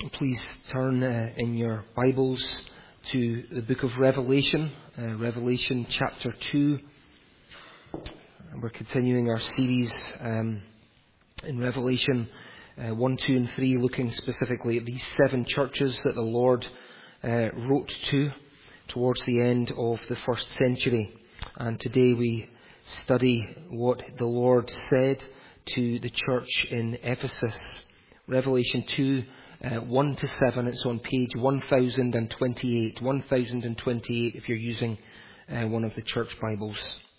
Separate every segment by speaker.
Speaker 1: Please turn in your Bibles to the book of Revelation, Revelation chapter 2. And we're continuing our series in Revelation 1, 2 and 3, looking specifically at these 7 churches that the Lord wrote to towards the end of the first century. And today we study what the Lord said to the church in Ephesus. Revelation 2, 1 to 7, it's on page 1028. 1028 if you're using one of the church Bibles.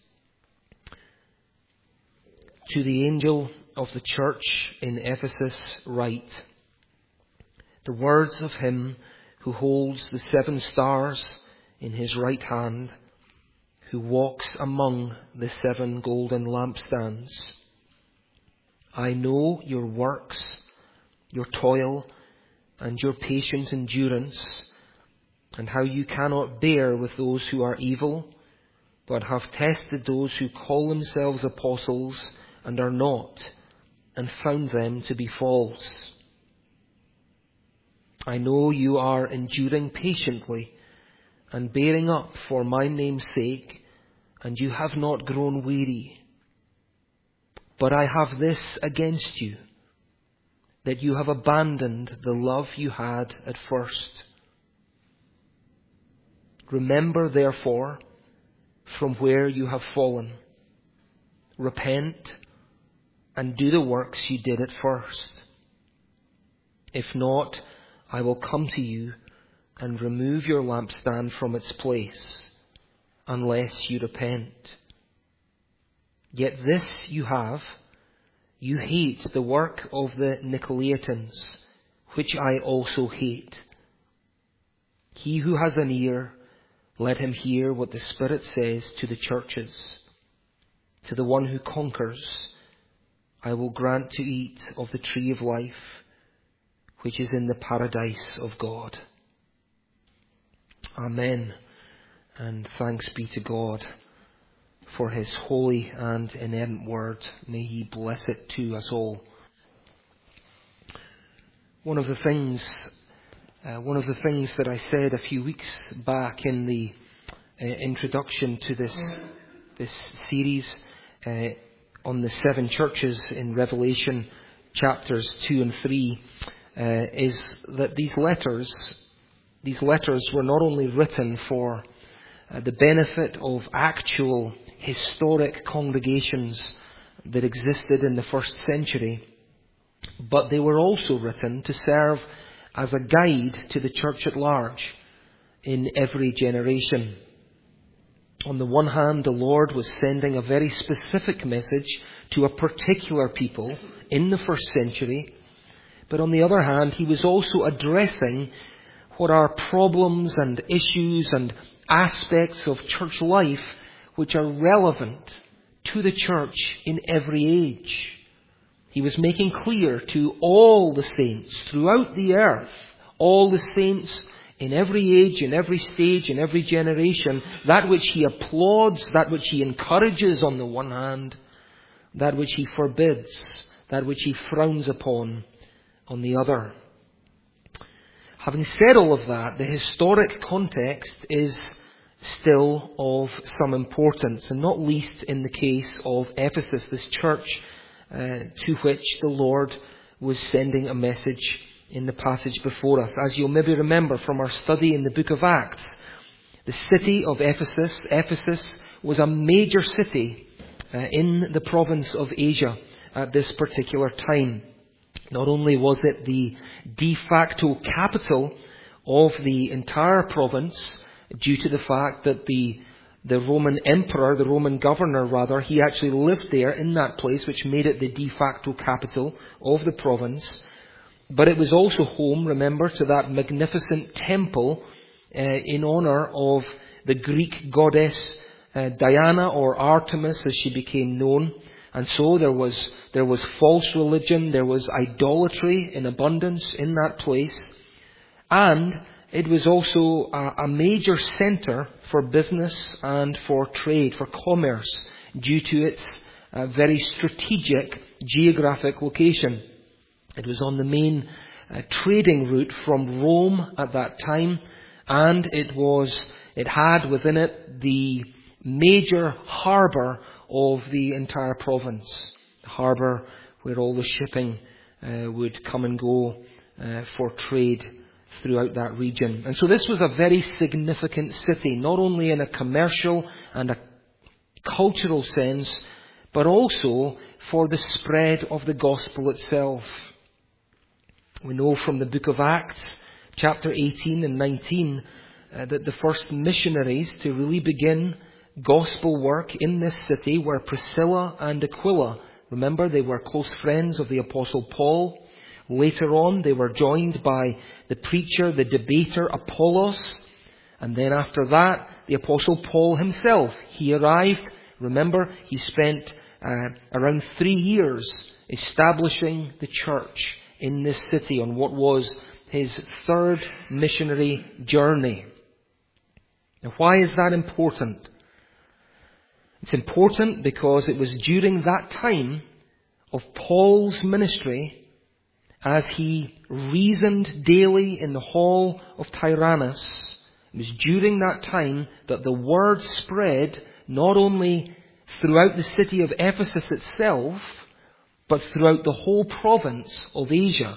Speaker 1: To the angel of the church in Ephesus write, the words of him who holds the 7 stars in his right hand, who walks among the 7 golden lampstands. I know your works, your toil, and your patient endurance, and how you cannot bear with those who are evil, but have tested those who call themselves apostles and are not, and found them to be false. I know you are enduring patiently and bearing up for my name's sake, and you have not grown weary. But I have this against you, that you have abandoned the love you had at first. Remember, therefore, from where you have fallen. Repent and do the works you did at first. If not, I will come to you and remove your lampstand from its place, unless you repent. Yet this you have, you hate the work of the Nicolaitans, which I also hate. He who has an ear, let him hear what the Spirit says to the churches. To the one who conquers, I will grant to eat of the tree of life, which is in the paradise of God. Amen. And thanks be to God for his holy and inerrant word. May he bless it to us all. One of the things that I said a few weeks back in the introduction to this series on the 7 churches in Revelation chapters 2 and 3 is that these letters were not only written for the benefit of actual historic congregations that existed in the first century, but they were also written to serve as a guide to the church at large in every generation. On the one hand, the Lord was sending a very specific message to a particular people in the first century, but on the other hand, he was also addressing what are problems and issues and aspects of church life which are relevant to the church in every age. He was making clear to all the saints throughout the earth, all the saints in every age, in every stage, in every generation, that which he applauds, that which he encourages on the one hand, that which he forbids, that which he frowns upon on the other. Having said all of that, the historic context is still of some importance, and not least in the case of Ephesus, this church to which the Lord was sending a message in the passage before us. As you'll maybe remember from our study in the book of Acts, the city of Ephesus was a major city in the province of Asia at this particular time. Not only was it the de facto capital of the entire province, due to the fact that the Roman emperor, the Roman governor rather, he actually lived there in that place, which made it the de facto capital of the province. But it was also home, remember, to that magnificent temple in honor of the Greek goddess Diana, or Artemis as she became known. And so there was false religion, there was idolatry in abundance in that place. And it was also a major centre for business and for trade, for commerce, due to its very strategic geographic location. It was on the main trading route from Rome at that time, and it had within it the major harbour of the entire province, the harbour where all the shipping would come and go for trade throughout that region. And so this was a very significant city, not only in a commercial and a cultural sense, but also for the spread of the gospel itself. We know from the book of Acts, chapter 18 and 19, that the first missionaries to really begin gospel work in this city were Priscilla and Aquila. Remember, they were close friends of the Apostle Paul. Later on, they were joined by the preacher, the debater Apollos. And then after that, the Apostle Paul himself. He arrived. Remember, he spent around 3 years establishing the church in this city on what was his third missionary journey. Now, why is that important? It's important because it was during that time of Paul's ministry, as he reasoned daily in the hall of Tyrannus, it was during that time that the word spread not only throughout the city of Ephesus itself, but throughout the whole province of Asia,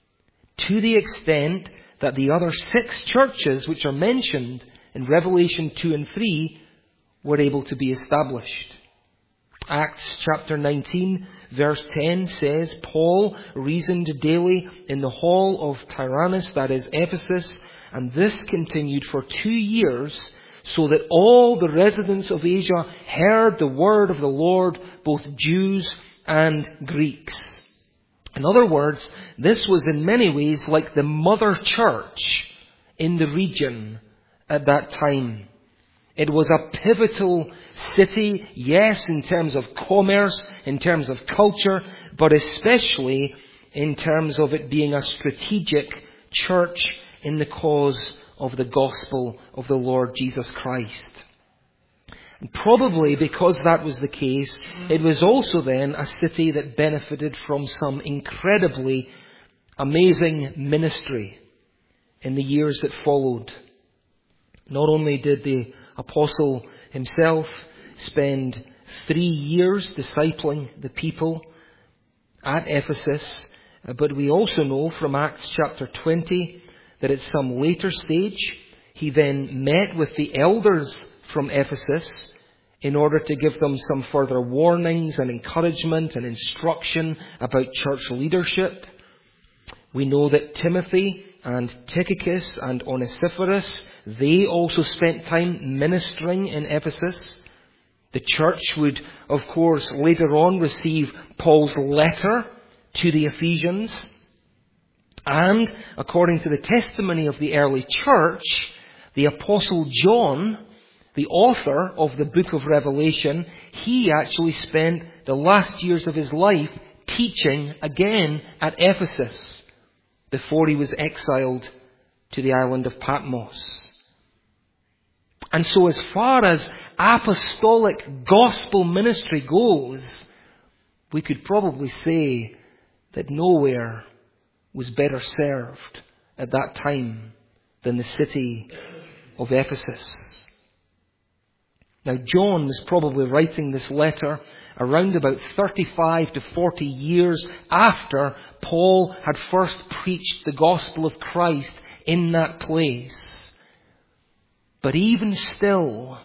Speaker 1: to the extent that the other 6 churches which are mentioned in Revelation 2 and 3 were able to be established. Acts chapter 19 verse 10 says, Paul reasoned daily in the hall of Tyrannus, that is Ephesus, and this continued for 2 years, so that all the residents of Asia heard the word of the Lord, both Jews and Greeks. In other words, this was in many ways like the mother church in the region at that time. It was a pivotal city, yes, in terms of commerce, in terms of culture, but especially in terms of it being a strategic church in the cause of the gospel of the Lord Jesus Christ. And probably because that was the case, it was also then a city that benefited from some incredibly amazing ministry in the years that followed. Not only did the apostle himself spend 3 years discipling the people at Ephesus, but we also know from Acts chapter 20 that at some later stage he then met with the elders from Ephesus in order to give them some further warnings and encouragement and instruction about church leadership. We know that Timothy and Tychicus and Onesiphorus, they also spent time ministering in Ephesus. The church would, of course, later on receive Paul's letter to the Ephesians. And, according to the testimony of the early church, the Apostle John, the author of the book of Revelation, he actually spent the last years of his life teaching again at Ephesus before he was exiled to the island of Patmos. And so as far as apostolic gospel ministry goes, we could probably say that nowhere was better served at that time than the city of Ephesus. Now, John was probably writing this letter around about 35 to 40 years after Paul had first preached the gospel of Christ in that place. But even still,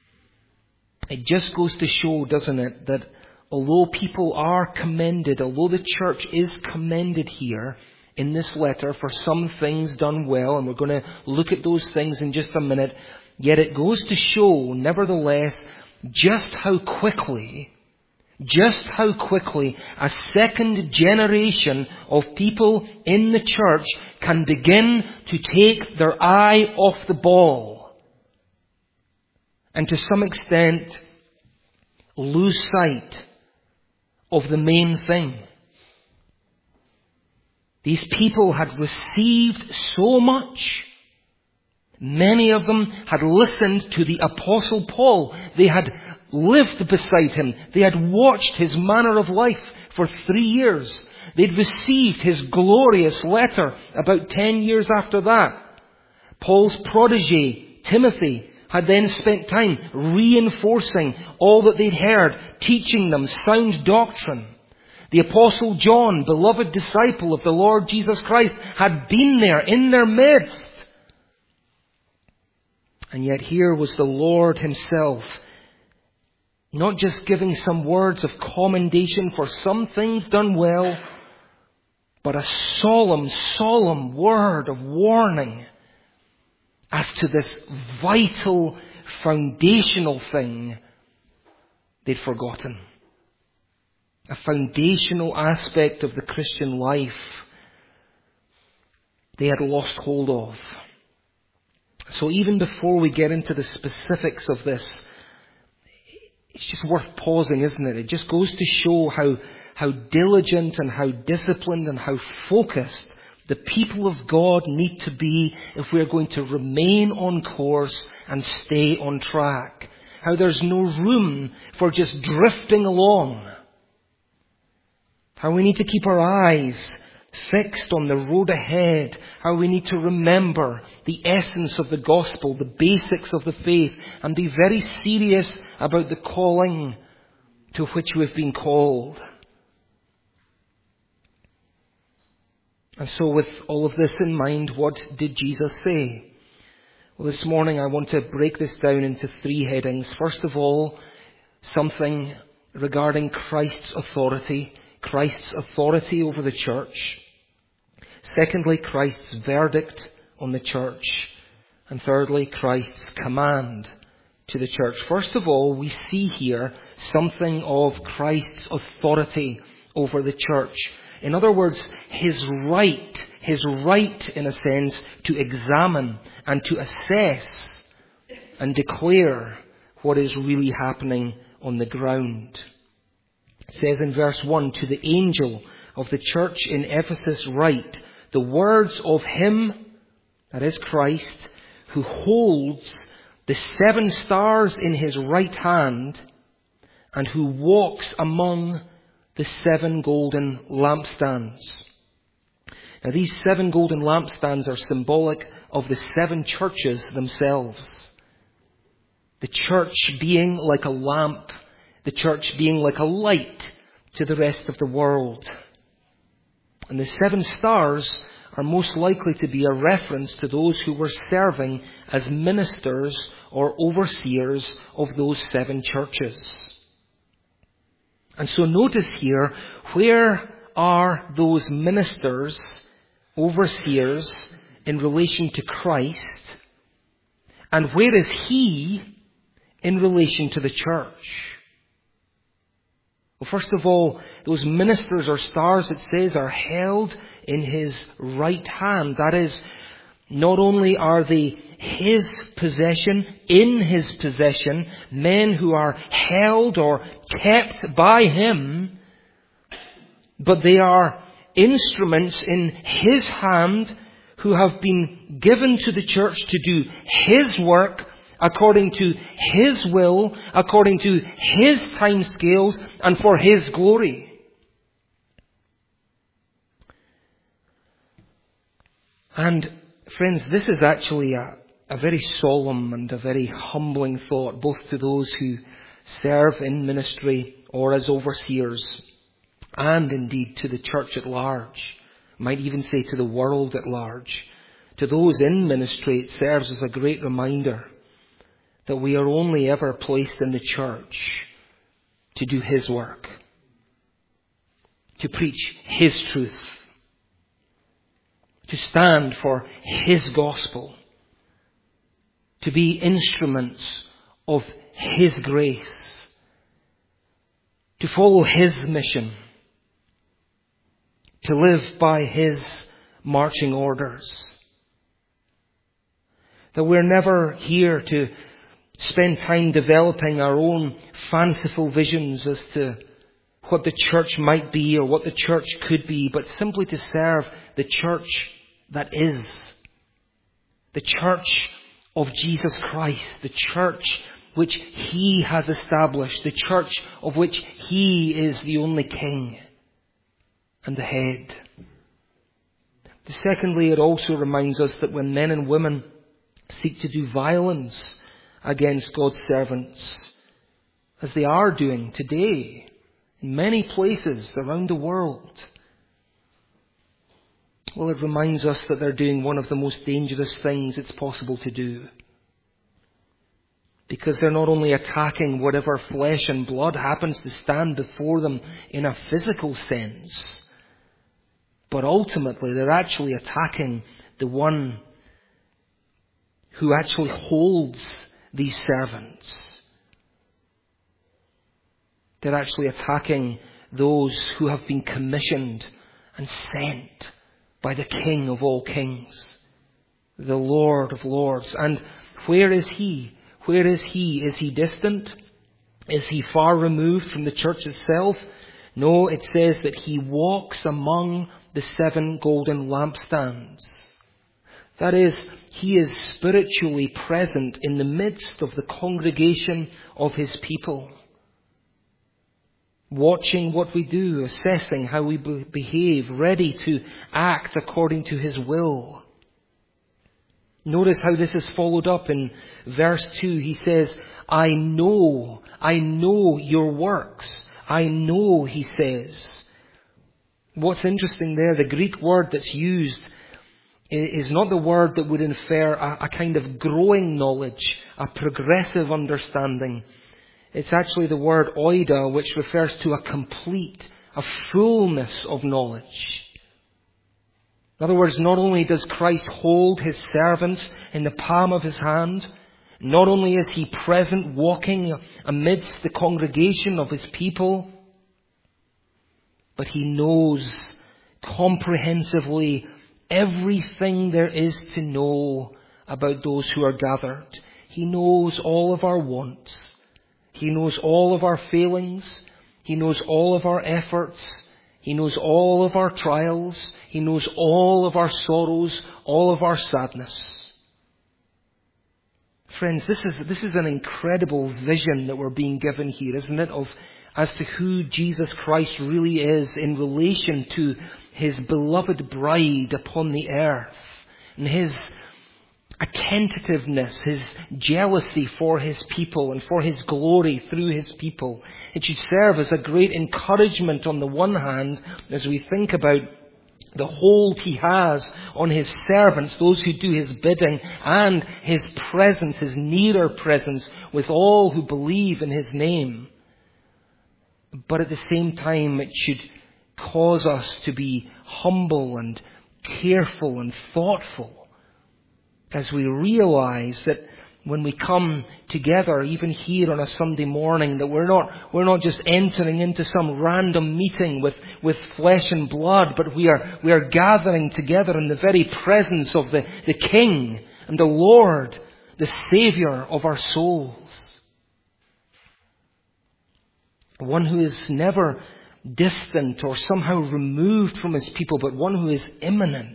Speaker 1: it just goes to show, doesn't it, that although people are commended, although the church is commended here in this letter for some things done well, and we're going to look at those things in just a minute, yet it goes to show, nevertheless, just how quickly a second generation of people in the church can begin to take their eye off the ball and to some extent lose sight of the main thing. These people had received so much. Many of them had listened to the Apostle Paul. They had lived beside him. They had watched his manner of life for 3 years. They'd received his glorious letter about 10 years after that. Paul's protege, Timothy, had then spent time reinforcing all that they'd heard, teaching them sound doctrine. The Apostle John, beloved disciple of the Lord Jesus Christ, had been there in their midst. And yet here was the Lord himself, not just giving some words of commendation for some things done well, but a solemn, solemn word of warning as to this vital, foundational thing they'd forgotten. A foundational aspect of the Christian life they had lost hold of. So even before we get into the specifics of this, it's just worth pausing, isn't it? It just goes to show how diligent and how disciplined and how focused the people of God need to be if we're going to remain on course and stay on track. How there's no room for just drifting along. How we need to keep our eyes fixed on the road ahead. How we need to remember the essence of the gospel, the basics of the faith, and be very serious about the calling to which we've been called. And so with all of this in mind, what did Jesus say? Well, this morning I want to break this down into 3 headings. First of all, something regarding Christ's authority over the church. Secondly, Christ's verdict on the church. And thirdly, Christ's command to the church. First of all, we see here something of Christ's authority over the church. In other words, his right in a sense to examine and to assess and declare what is really happening on the ground. It says in verse 1, to the angel of the church in Ephesus write, the words of him, that is Christ, who holds the 7 stars in his right hand and who walks among the 7 golden lampstands. Now these 7 golden lampstands are symbolic of the 7 churches themselves. The church being like a lamp, the church being like a light to the rest of the world. And the 7 stars are most likely to be a reference to those who were serving as ministers or overseers of those 7 churches. And so notice here, where are those ministers, overseers, in relation to Christ? And where is he in relation to the church? Well, first of all, those ministers or stars, it says, are held in his right hand. That is, not only are they his possession, in his possession, men who are held or kept by him, but they are instruments in his hand who have been given to the church to do his work according to his will, according to his timescales, and for his glory. And friends, this is actually a very solemn and a very humbling thought, both to those who serve in ministry or as overseers, and indeed to the church at large. Might even say to the world at large. To those in ministry, it serves as a great reminder that we are only ever placed in the church to do his work, to preach his truth, to stand for his gospel, to be instruments of his grace, to follow his mission, to live by his marching orders. That we're never here to spend time developing our own fanciful visions as to what the church might be or what the church could be, but simply to serve the church that is. The church of Jesus Christ, the church which he has established, the church of which he is the only king. and the head. Secondly, it also reminds us that when men and women seek to do violence against God's servants, as they are doing today in many places around the world, well, it reminds us that they're doing one of the most dangerous things it's possible to do. Because they're not only attacking whatever flesh and blood happens to stand before them in a physical sense, but ultimately they're actually attacking the one who actually holds these servants. They're actually attacking those who have been commissioned and sent by the King of all kings, the Lord of lords. And where is He? Where is He? Is He distant? Is He far removed from the church itself? No, it says that He walks among the 7 golden lampstands. That is, He is spiritually present in the midst of the congregation of His people, watching what we do, assessing how we behave, ready to act according to His will. Notice how this is followed up in verse 2. He says, I know your works. I know, He says. What's interesting there, the Greek word that's used is not the word that would infer a kind of growing knowledge, a progressive understanding. It's actually the word oida, which refers to a complete, a fullness of knowledge. In other words, not only does Christ hold His servants in the palm of His hand, not only is He present walking amidst the congregation of His people, but He knows comprehensively everything there is to know about those who are gathered. He knows all of our wants. He knows all of our failings. He knows all of our efforts. He knows all of our trials. He knows all of our sorrows, all of our sadness. Friends, this is an incredible vision that we're being given here, isn't it, as to who Jesus Christ really is in relation to His beloved bride upon the earth, and His attentiveness, His jealousy for His people and for His glory through His people. It should serve as a great encouragement on the one hand as we think about the hold He has on His servants, those who do His bidding, and His presence, His nearer presence with all who believe in His name. But at the same time, it should cause us to be humble and careful and thoughtful as we realize that when we come together, even here on a Sunday morning, that we're not just entering into some random meeting with flesh and blood, but we are gathering together in the very presence of the King and the Lord, the Saviour of our souls. One who is never distant or somehow removed from His people, but one who is immanent.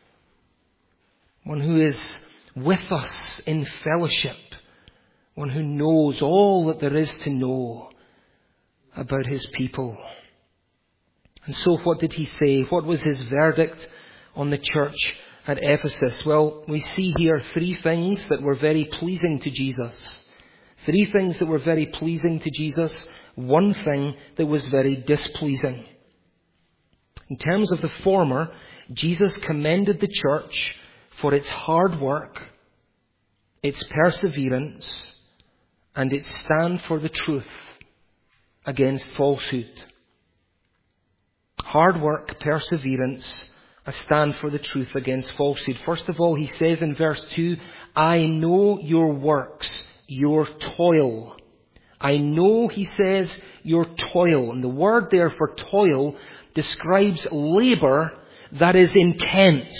Speaker 1: One who is with us in fellowship. One who knows all that there is to know about His people. And so what did He say? What was His verdict on the church at Ephesus? Well, we see here 3 things that were very pleasing to Jesus. 3 things that were very pleasing to Jesus. 1 thing that was very displeasing. In terms of the former, Jesus commended the church for its hard work, its perseverance, and its stand for the truth against falsehood. Hard work, perseverance, a stand for the truth against falsehood. First of all, He says in verse 2, I know your works, your toil. I know, He says, your toil. And the word there for toil describes labor that is intense.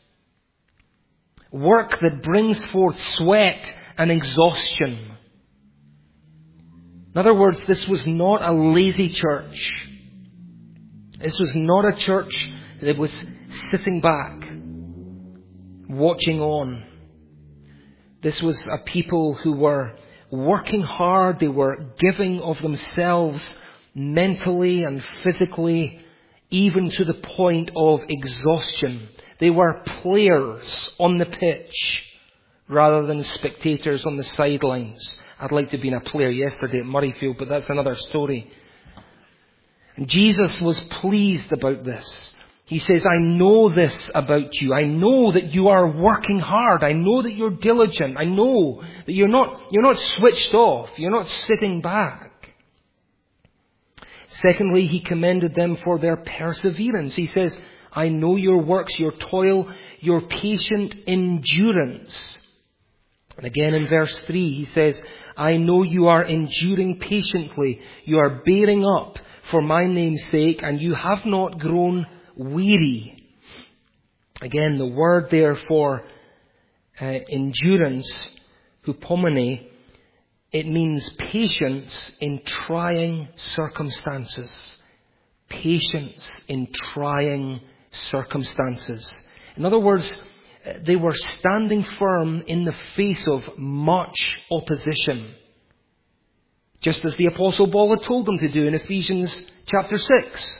Speaker 1: Work that brings forth sweat and exhaustion. In other words, this was not a lazy church. This was not a church that was sitting back, watching on. This was a people who were working hard. They were giving of themselves mentally and physically even to the point of exhaustion. They were players on the pitch rather than spectators on the sidelines. I'd like to have been a player yesterday at Murrayfield, but that's another story. And Jesus was pleased about this. He says, I know this about you. I know that you are working hard. I know that you're diligent. I know that you're not switched off. You're not sitting back. Secondly, he commended them for their perseverance. He says, I know your works, your toil, your patient endurance. And again in verse 3, he says, I know you are enduring patiently. You are bearing up for my name's sake, and you have not grown weary. Again, the word there for endurance, hupomene, it means patience in trying circumstances. Patience in trying circumstances. In other words, they were standing firm in the face of much opposition. Just as the Apostle Paul had told them to do in Ephesians chapter 6.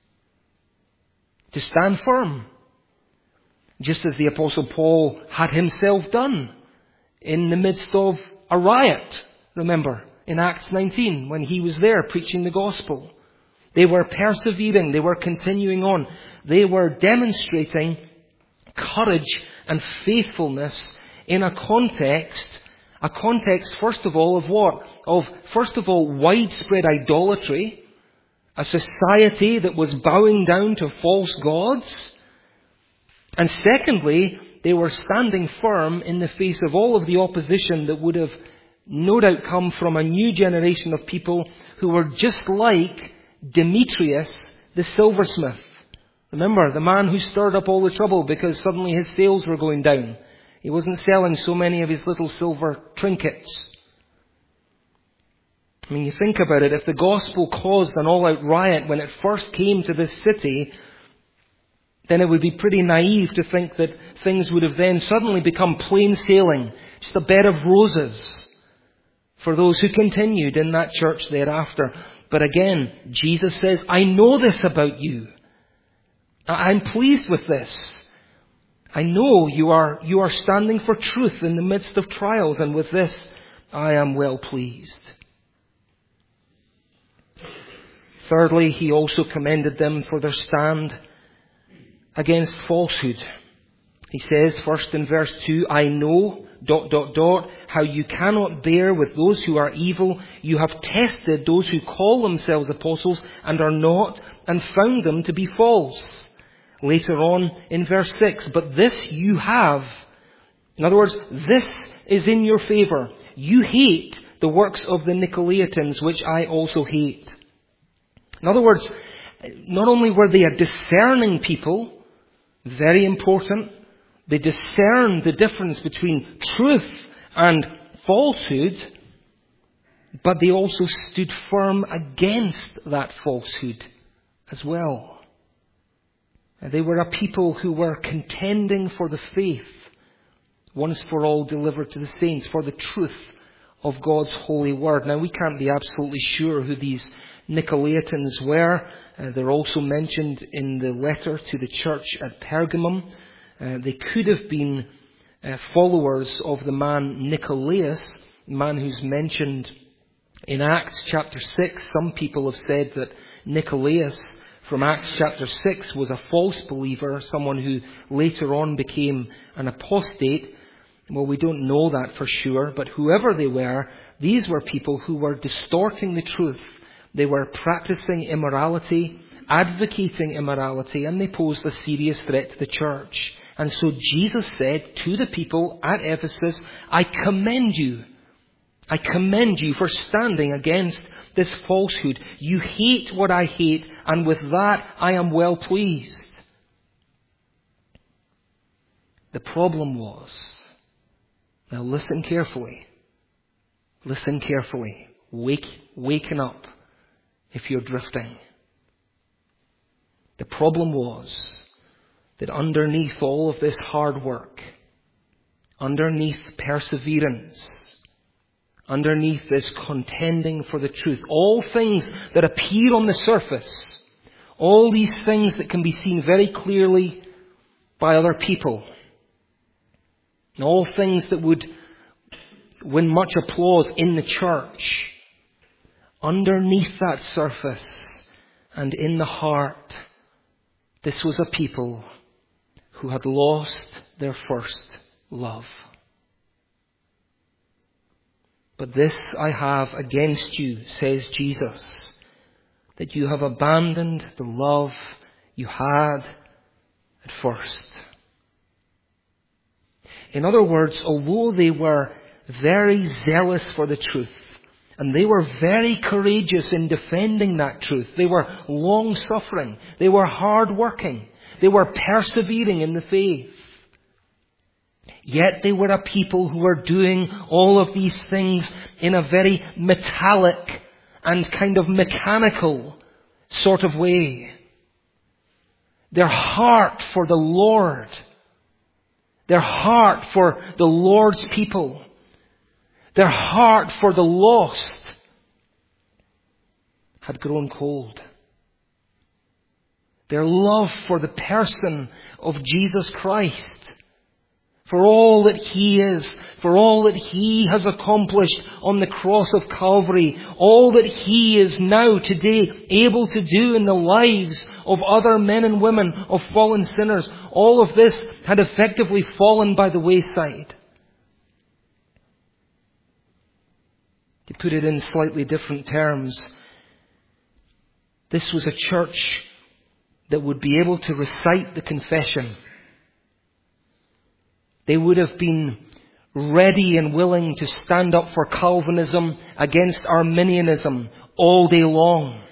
Speaker 1: To stand firm. Just as the Apostle Paul had himself done in the midst of a riot. Remember, in Acts 19, when he was there preaching the gospel. They were persevering. They were continuing on. They were demonstrating courage and faithfulness in a context, first of all, of what? Of, first of all, widespread idolatry, a society that was bowing down to false gods. And secondly, they were standing firm in the face of all of the opposition that would have no doubt come from a new generation of people who were just like Demetrius the silversmith. Remember, the man who stirred up all the trouble because suddenly his sales were going down. He wasn't selling so many of his little silver trinkets. I mean, you think about it, if the gospel caused an all-out riot when it first came to this city, then it would be pretty naive to think that things would have then suddenly become plain sailing, just a bed of roses for those who continued in that church thereafter. But again, Jesus says, I know this about you. I'm pleased with this. I know you are standing for truth in the midst of trials, and with this, I am well pleased. Thirdly, he also commended them for their stand against falsehood. He says, first in verse 2, I know, ... how you cannot bear with those who are evil. You have tested those who call themselves apostles and are not, and found them to be false. Later on in verse 6, but this you have. In other words, this is in your favor. You hate the works of the Nicolaitans, which I also hate. In other words, not only were they a discerning people, very important, they discerned the difference between truth and falsehood, but they also stood firm against that falsehood as well. They were a people who were contending for the faith, once for all delivered to the saints, for the truth of God's holy word. Now, we can't be absolutely sure who these Nicolaitans were. They're also mentioned in the letter to the church at Pergamum. They could have been followers of the man Nicolaus, the man who's mentioned in Acts chapter 6. Some people have said that Nicolaus from Acts chapter 6 was a false believer, someone who later on became an apostate. Well, we don't know that for sure, but whoever they were, these were people who were distorting the truth. They were practicing immorality, advocating immorality, and they posed a serious threat to the church. And so Jesus said to the people at Ephesus, I commend you. I commend you for standing against this falsehood. You hate what I hate, and with that I am well pleased. The problem was, now listen carefully. Listen carefully. Waken up if you're drifting. The problem was that underneath all of this hard work, underneath perseverance, underneath this contending for the truth, all things that appear on the surface, All these things that can be seen very clearly by other people. And all things that would win much applause in the church. Underneath that surface and in the heart, this was a people who had lost their first love. But this I have against you, says Jesus, that you have abandoned the love you had at first. In other words, although they were very zealous for the truth, and they were very courageous in defending that truth, they were long-suffering, they were hard-working, they were persevering in the faith. Yet they were a people who were doing all of these things in a very metallic and kind of mechanical sort of way. Their heart for the Lord, their heart for the Lord's people, their heart for the lost had grown cold. Their love for the person of Jesus Christ, for all that He is, for all that He has accomplished on the cross of Calvary, all that He is now today able to do in the lives of other men and women, of fallen sinners, all of this had effectively fallen by the wayside. To put it in slightly different terms, this was a church that would be able to recite the confession. They would have been ready and willing to stand up for Calvinism against Arminianism all day long.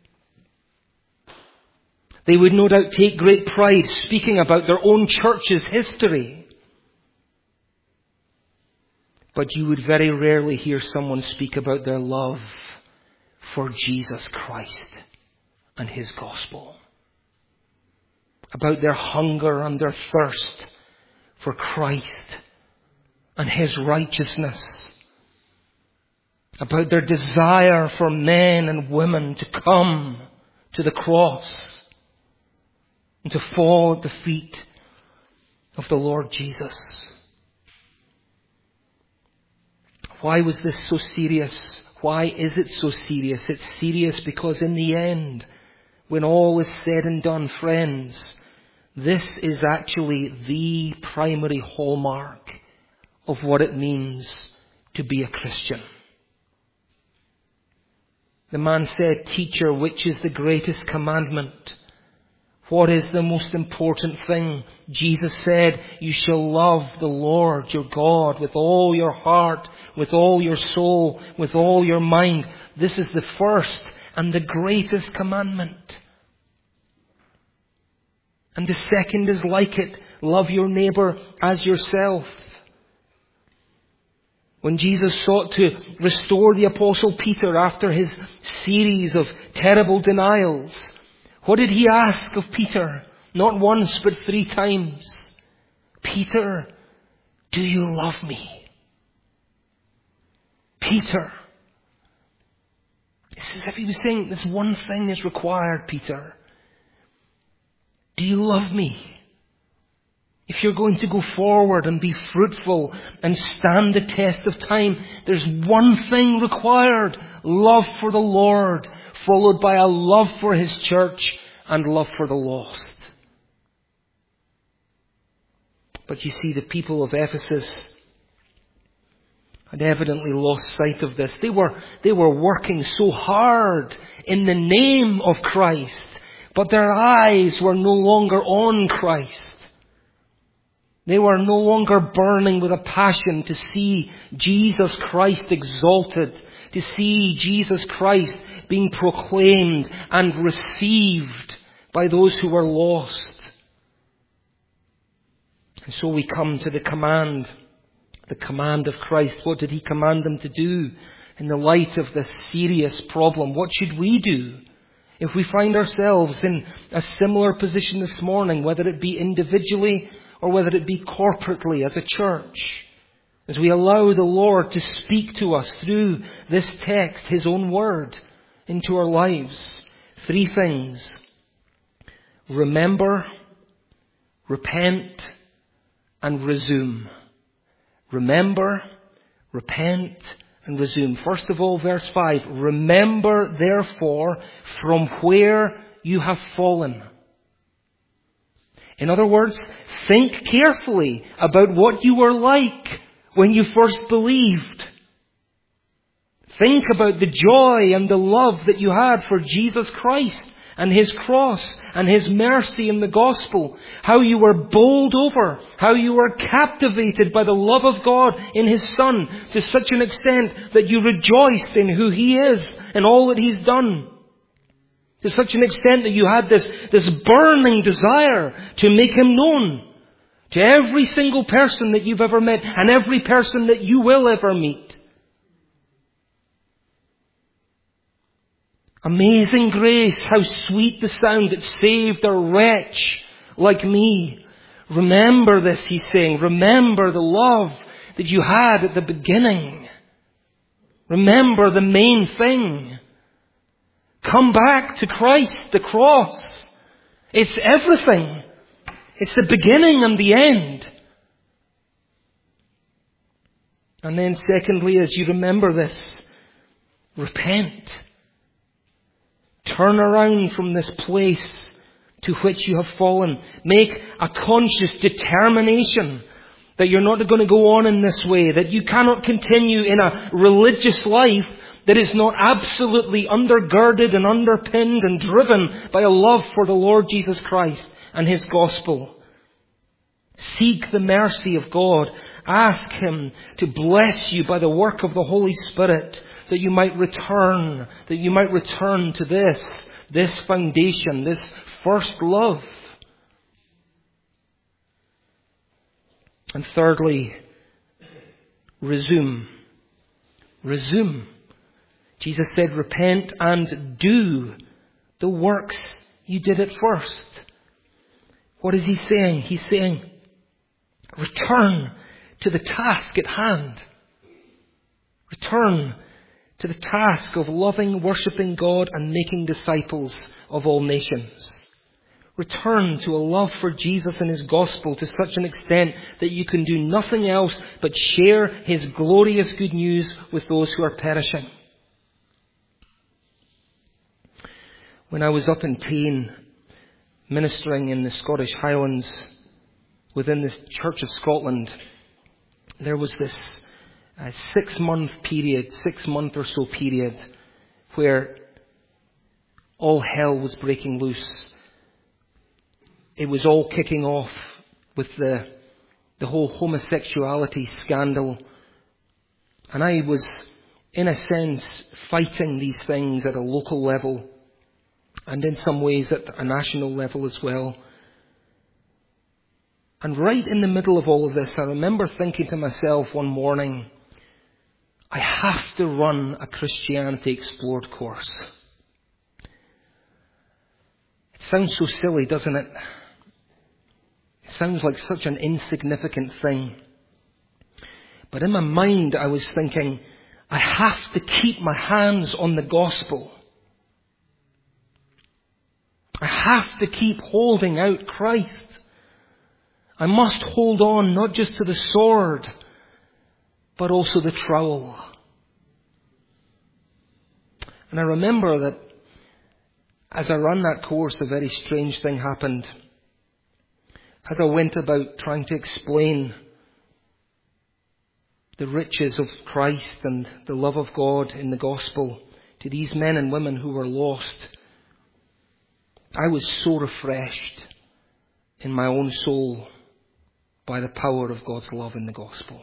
Speaker 1: They would no doubt take great pride speaking about their own church's history. But you would very rarely hear someone speak about their love for Jesus Christ and His gospel. About their hunger and their thirst for Christ and His righteousness. About their desire for men and women to come to the cross and to fall at the feet of the Lord Jesus. Why was this so serious? Why is it so serious? It's serious because in the end, when all is said and done, friends, this is actually the primary hallmark of what it means to be a Christian. The man said, "Teacher, which is the greatest commandment? What is the most important thing?" Jesus said, "You shall love the Lord your God with all your heart, with all your soul, with all your mind." This is the first and the greatest commandment. And the second is like it. Love your neighbor as yourself. When Jesus sought to restore the Apostle Peter after his series of terrible denials, what did He ask of Peter? Not once, but 3 times. "Peter, do you love me?" Peter. It's as if He was saying, this one thing is required, Peter. Do you love me? If you're going to go forward and be fruitful and stand the test of time, there's one thing required. Love for the Lord, followed by a love for His church and love for the lost. But you see, the people of Ephesus had evidently lost sight of this. They were working so hard in the name of Christ, but their eyes were no longer on Christ. They were no longer burning with a passion to see Jesus Christ exalted, to see Jesus Christ being proclaimed and received by those who were lost. And so we come to the command of Christ. What did He command them to do in the light of this serious problem? What should we do if we find ourselves in a similar position this morning, whether it be individually or whether it be corporately as a church, as we allow the Lord to speak to us through this text, His own word, into our lives? 3 things. remember, repent, and resume. Remember, repent, and resume. First of all, verse 5, remember therefore from where you have fallen. In other words, think carefully about what you were like when you first believed. Think about the joy and the love that you had for Jesus Christ and His cross and His mercy in the gospel. How you were bowled over. How you were captivated by the love of God in His Son to such an extent that you rejoiced in who He is and all that He's done. To such an extent that you had this burning desire to make Him known to every single person that you've ever met and every person that you will ever meet. Amazing grace, how sweet the sound that saved a wretch like me. Remember this, he's saying. Remember the love that you had at the beginning. Remember the main thing. Come back to Christ, the cross. It's everything. It's the beginning and the end. And then secondly, as you remember this, repent. Turn around from this place to which you have fallen. Make a conscious determination that you're not going to go on in this way, that you cannot continue in a religious life that is not absolutely undergirded and underpinned and driven by a love for the Lord Jesus Christ and His gospel. Seek the mercy of God. Ask Him to bless you by the work of the Holy Spirit, that you might return to this foundation, this first love. And thirdly, resume. Resume. Jesus said, repent and do the works you did at first. What is He saying? He's saying, return to the task at hand. Return to the task of loving, worshipping God and making disciples of all nations. Return to a love for Jesus and His gospel to such an extent that you can do nothing else but share His glorious good news with those who are perishing. When I was up in Tain, ministering in the Scottish Highlands within the Church of Scotland, there was this 6 month or so period, where all hell was breaking loose. It was all kicking off with the whole homosexuality scandal. And I was, in a sense, fighting these things at a local level, and in some ways at a national level as well. And right in the middle of all of this, I remember thinking to myself one morning, I have to run a Christianity Explored course. It sounds so silly, doesn't it? It sounds like such an insignificant thing. But in my mind, I was thinking, I have to keep my hands on the gospel. I have to keep holding out Christ. I must hold on not just to the sword, but also the trowel. And I remember that as I ran that course, a very strange thing happened. As I went about trying to explain the riches of Christ and the love of God in the gospel to these men and women who were lost, I was so refreshed in my own soul by the power of God's love in the gospel.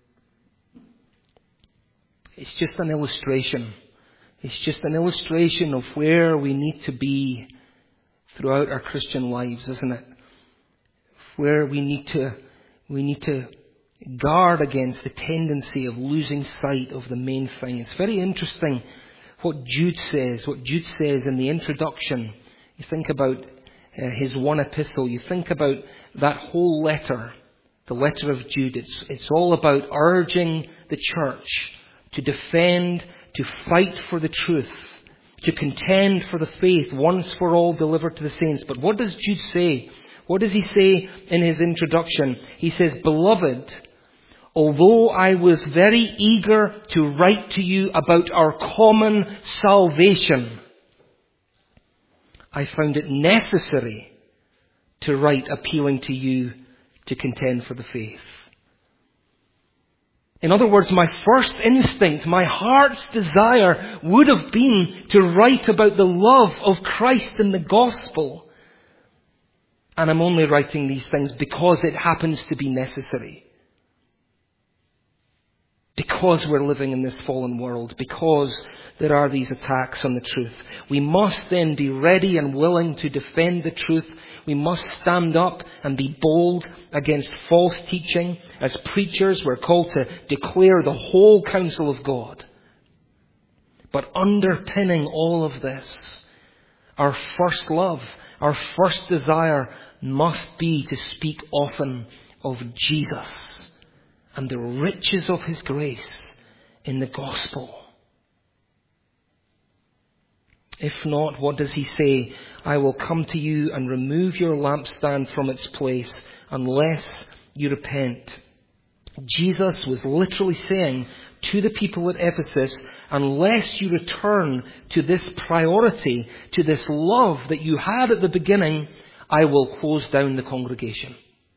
Speaker 1: It's just an illustration. It's just an illustration of where we need to be throughout our Christian lives, isn't it? Where we need to guard against the tendency of losing sight of the main thing. It's very interesting what Jude says in the introduction. You think about his one epistle. You think about that whole letter, the letter of Jude. It's all about urging the church to defend, to fight for the truth, to contend for the faith once for all delivered to the saints. But what does Jude say? What does he say in his introduction? He says, "Beloved, although I was very eager to write to you about our common salvation, I found it necessary to write appealing to you to contend for the faith." In other words, my first instinct, my heart's desire would have been to write about the love of Christ in the gospel. And I'm only writing these things because it happens to be necessary. Because we're living in this fallen world, because there are these attacks on the truth. We must then be ready and willing to defend the truth. We must stand up and be bold against false teaching. As preachers, we're called to declare the whole counsel of God. But underpinning all of this, our first love, our first desire must be to speak often of Jesus and the riches of His grace in the gospel. If not, what does he say? "I will come to you and remove your lampstand from its place unless you repent." Jesus was literally saying to the people at Ephesus, unless you return to this priority, to this love that you had at the beginning, I will close down the congregation.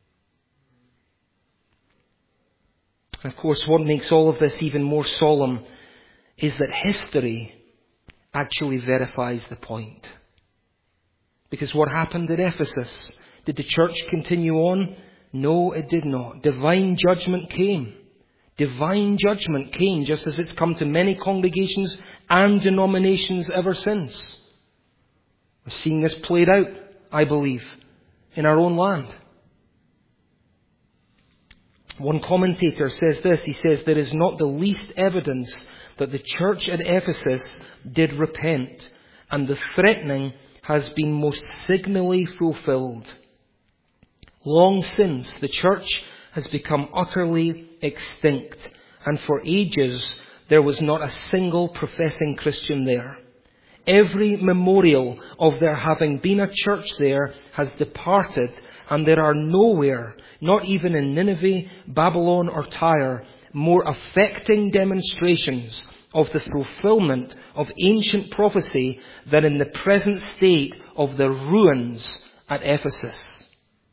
Speaker 1: And of course, what makes all of this even more solemn is that history actually verifies the point. Because what happened at Ephesus? Did the church continue on? No, it did not. Divine judgment came. Divine judgment came just as it's come to many congregations and denominations ever since. We're seeing this played out, I believe, in our own land. One commentator says this. He says, "There is not the least evidence that the church at Ephesus did repent, and the threatening has been most signally fulfilled. Long since, the church has become utterly extinct, and for ages there was not a single professing Christian there. Every memorial of there having been a church there has departed, and there are nowhere, not even in Nineveh, Babylon or Tyre, more affecting demonstrations of the fulfillment of ancient prophecy than in the present state of the ruins at Ephesus."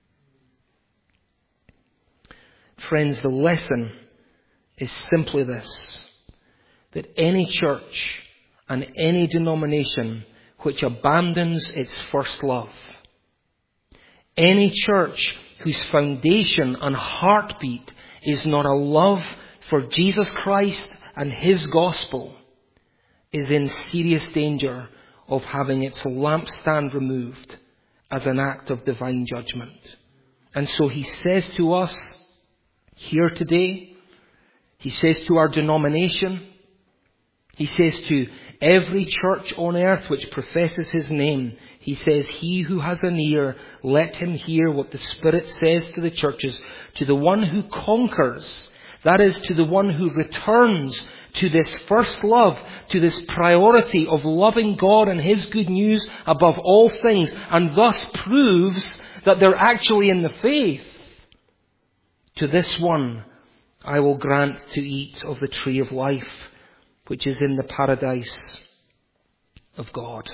Speaker 1: Friends, the lesson is simply this: that any church and any denomination which abandons its first love, any church whose foundation and heartbeat is not a love for Jesus Christ and His gospel, is in serious danger of having its lampstand removed as an act of divine judgment. And so he says to us here today, he says to our denomination, he says to every church on earth which professes His name, he says, "He who has an ear, let him hear what the Spirit says to the churches. To the one who conquers," that is, to the one who returns to this first love, to this priority of loving God and His good news above all things, and thus proves that they're actually in the faith, to this one I will grant to eat of the tree of life, which is in the paradise of God.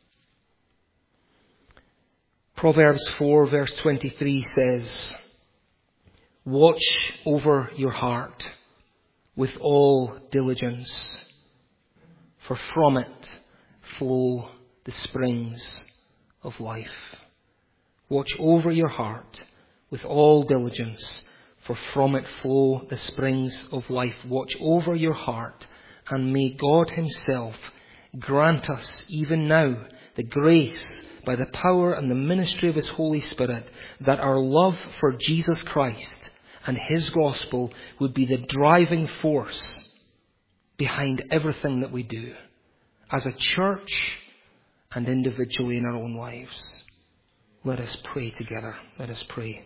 Speaker 1: Proverbs 4 verse 23 says, "Watch over your heart with all diligence, for from it flow the springs of life." Watch over your heart with all diligence, for from it flow the springs of life. Watch over your heart, and may God Himself grant us even now the grace, by the power and the ministry of His Holy Spirit, that our love for Jesus Christ and His gospel would be the driving force behind everything that we do, as a church and individually in our own lives. Let us pray together. Let us pray.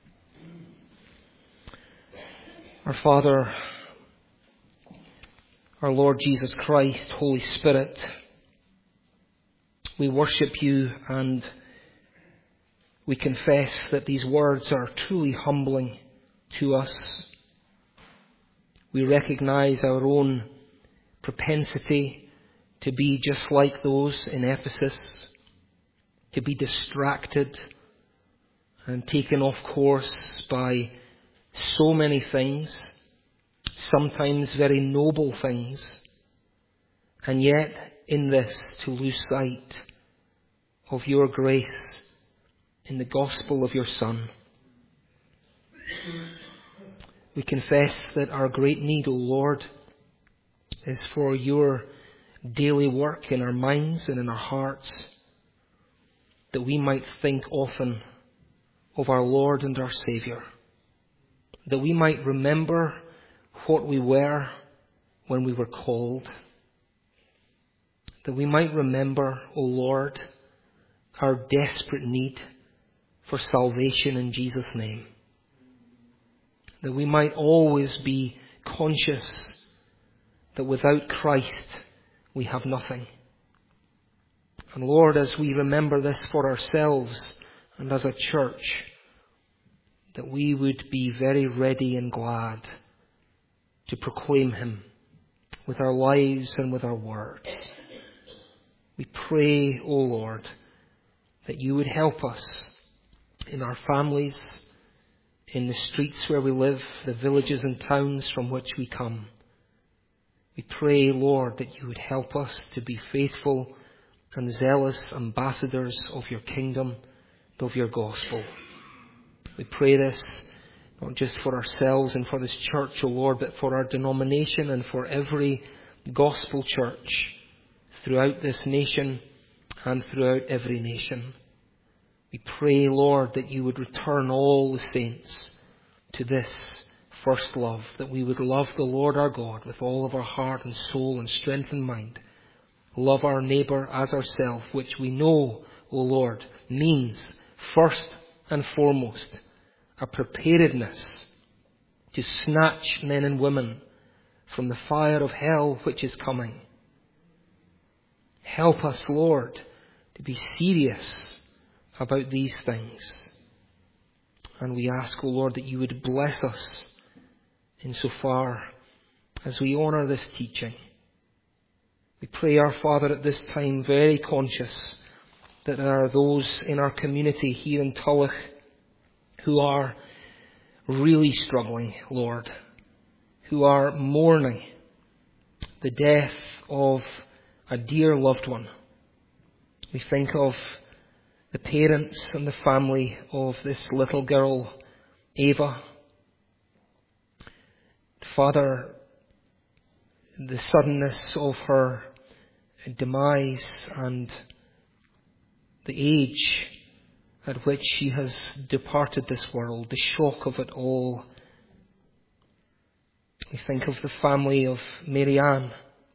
Speaker 1: Our Father, our Lord Jesus Christ, Holy Spirit, we worship you and we confess that these words are truly humbling to us. We recognize our own propensity to be just like those in Ephesus, to be distracted and taken off course by so many things, sometimes very noble things, and yet in this to lose sight of your grace in the gospel of your Son. We confess that our great need, O Lord, is for your daily work in our minds and in our hearts, that we might think often of our Lord and our Saviour, that we might remember what we were when we were called, that we might remember, O Lord, our desperate need for salvation in Jesus' name, that we might always be conscious that without Christ we have nothing. And Lord, as we remember this for ourselves and as a church, that we would be very ready and glad to proclaim him with our lives and with our words. We pray, O Lord, that you would help us in our families, in the streets where we live, the villages and towns from which we come. We pray, Lord, that you would help us to be faithful and zealous ambassadors of your kingdom and of your gospel. We pray this not just for ourselves and for this church, O Lord, but for our denomination and for every gospel church throughout this nation and throughout every nation. We pray, Lord, that you would return all the saints to this first love, that we would love the Lord our God with all of our heart and soul and strength and mind. Love our neighbour as ourselves, which we know, O Lord, means first and foremost a preparedness to snatch men and women from the fire of hell which is coming. Help us, Lord, to be serious about these things. And we ask, O Lord, that you would bless us insofar as we honour this teaching. We pray, our Father, at this time, very conscious that there are those in our community here in Tulloch who are really struggling, Lord, who are mourning the death of a dear loved one. We think of the parents and the family of this little girl, Ava. Father, the suddenness of her demise and the age at which she has departed this world, the shock of it all. We think of the family of Marianne.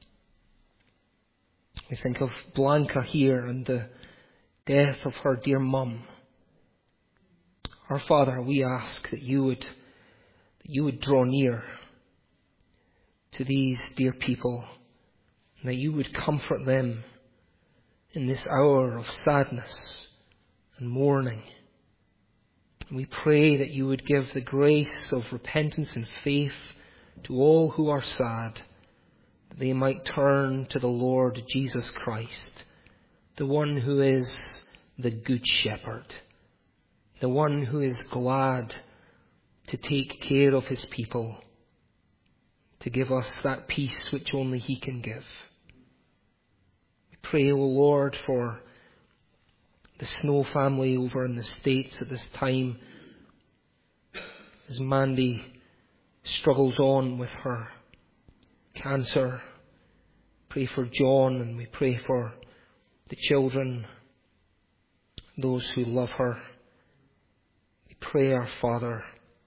Speaker 1: We think of Blanca here and the death of her dear mum. Our Father, we ask that you would draw near to these dear people, and that you would comfort them in this hour of sadness and mourning. We pray that you would give the grace of repentance and faith to all who are sad, that they might turn to the Lord Jesus Christ, the one who is the Good Shepherd, the one who is glad to take care of his people, to give us that peace which only he can give. We pray, O Lord, for the Snow family over in the States at this time, as Mandy struggles on with her cancer. Pray for John, and we pray for the children, those who love her. We pray, our Father,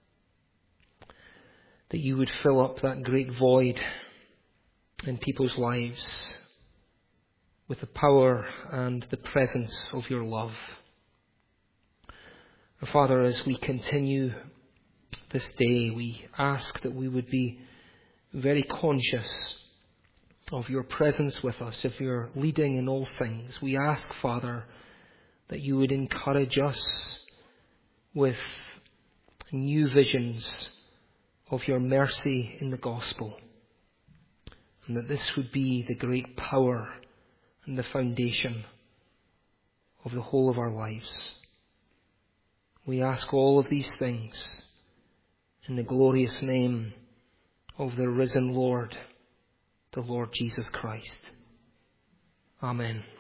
Speaker 1: that you would fill up that great void in people's lives with the power and the presence of your love. And Father, as we continue this day, we ask that we would be very conscious of your presence with us, of your leading in all things. We ask, Father, that you would encourage us with new visions of your mercy in the gospel, and that this would be the great power and the foundation of the whole of our lives. We ask all of these things in the glorious name of the risen Lord, the Lord Jesus Christ. Amen.